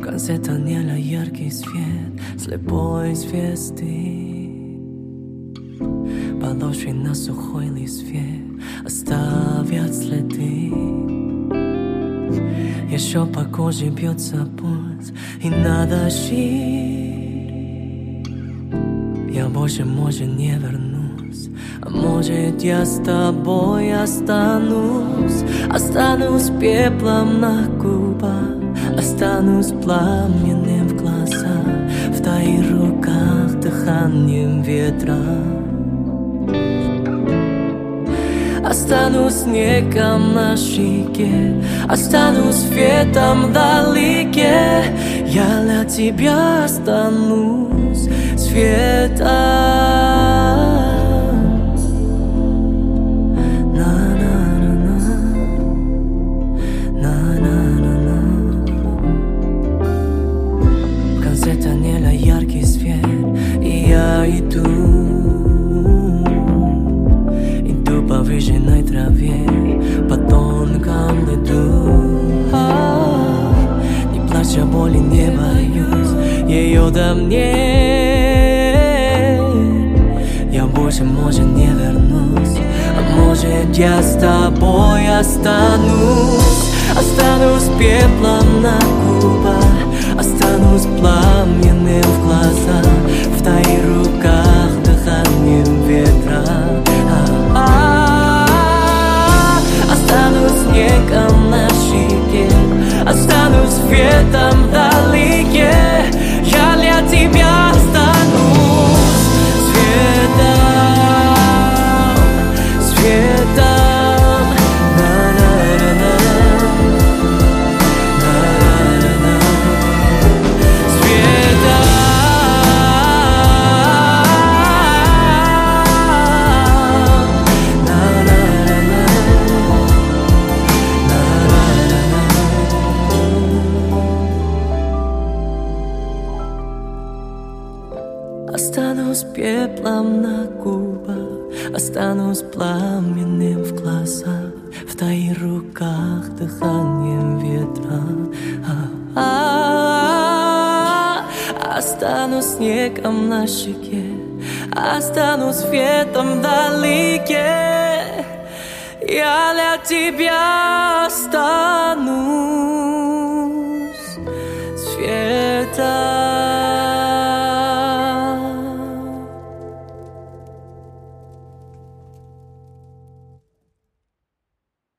конце тоннеля яркий свет слепой звезды. Подошвы на сухой листве оставят следы. Еще по коже бьется пульс, и надо жить. Я больше, может, не вернусь, а может, я с тобой останусь. Останусь пеплом на губах, останусь пламенем в глазах, в твоих руках дыханием ветра. Останусь снегом на щеке, останусь светом вдалеке. Я для тебя останусь светом. В конце тоннеля яркий свет, и я иду по выжженной траве, по тонкому льду. Не плачь, я боли не боюсь, ее до мне. Я больше, может, не вернусь, а может, я с тобой останусь. Останусь пеплом на губах, останусь пламенным в глазах, в твоих руках дыханием ветра. Останусь снегом на щеке, останусь светом вдалеке. Я для тебя останусь светом, светом. На-на-на-на, на-на-на-на, светом. Останусь пеплом на губах, останусь пламенным в глазах, в твоих руках дыханием ветра. Останусь снегом на щеке, останусь светом вдалеке. Я для тебя останусь